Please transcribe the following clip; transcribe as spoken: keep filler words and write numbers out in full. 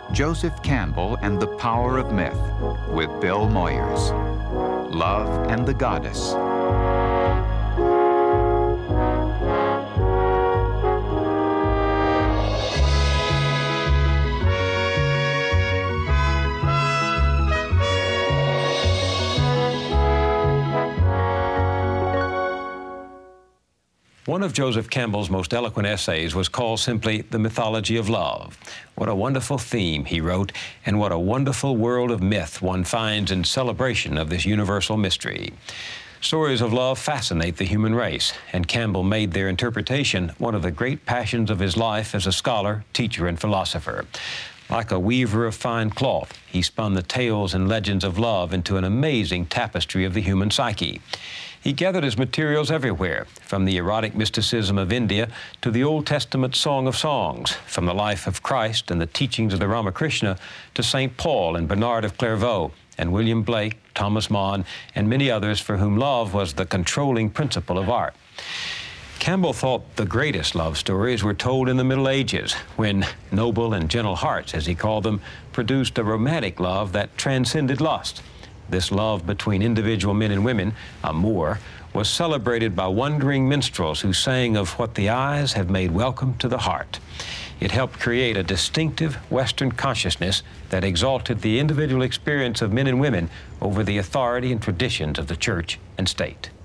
Joseph Campbell and the Power of Myth with Bill Moyers. Love and the Goddess. One of Joseph Campbell's most eloquent essays was called simply The Mythology of Love. What a wonderful theme, he wrote, and what a wonderful world of myth one finds in celebration of this universal mystery. Stories of love fascinate the human race, and Campbell made their interpretation one of the great passions of his life as a scholar, teacher, and philosopher. Like a weaver of fine cloth, he spun the tales and legends of love into an amazing tapestry of the human psyche. He gathered his materials everywhere, from the erotic mysticism of India to the Old Testament Song of Songs, from the life of Christ and the teachings of the Ramakrishna to Saint Paul and Bernard of Clairvaux, and William Blake, Thomas Mann, and many others for whom love was the controlling principle of art. Campbell thought the greatest love stories were told in the Middle Ages, when noble and gentle hearts, as he called them, produced a romantic love that transcended lust. This love between individual men and women, amour, was celebrated by wondering minstrels who sang of what the eyes have made welcome to the heart. It helped create a distinctive Western consciousness that exalted the individual experience of men and women over the authority and traditions of the church and state.